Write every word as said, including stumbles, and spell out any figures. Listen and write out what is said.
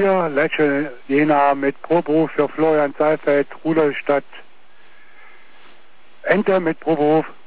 vier, Lecce Jena mit Proberuf für Florian Saalfeld, Rudolstadt Ente mit Proberuf